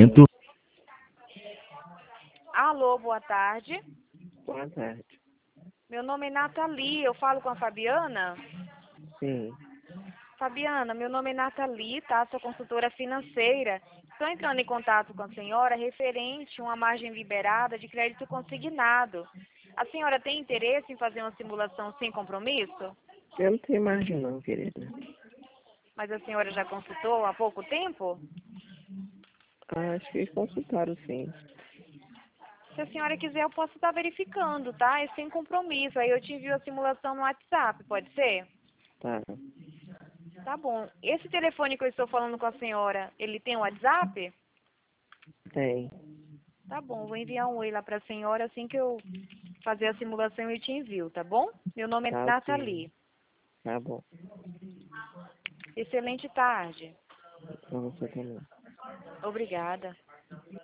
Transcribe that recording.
momento. Alô, boa tarde. Boa tarde. Meu nome é Nathalie, eu falo com a Fabiana? Sim. Fabiana, meu nome é Nathalie, tá? Sou consultora financeira. Estou entrando em contato com a senhora referente a uma margem liberada de crédito consignado. A senhora tem interesse em fazer uma simulação sem compromisso? Eu não tenho margem não, querida. Mas a senhora já consultou há pouco tempo? Acho que consultaram sim. Se a senhora quiser, eu posso estar verificando, tá? É sem compromisso. Aí eu te envio a simulação no WhatsApp, pode ser? Tá. Tá bom. Esse telefone que eu estou falando com a senhora, ele tem WhatsApp? Tem. Tá bom, vou enviar um oi lá para a senhora assim que eu fazer a simulação e te envio, tá bom? Meu nome é Tá ok. Nathalie. Tá bom. Excelente tarde. Pra você também. Obrigada.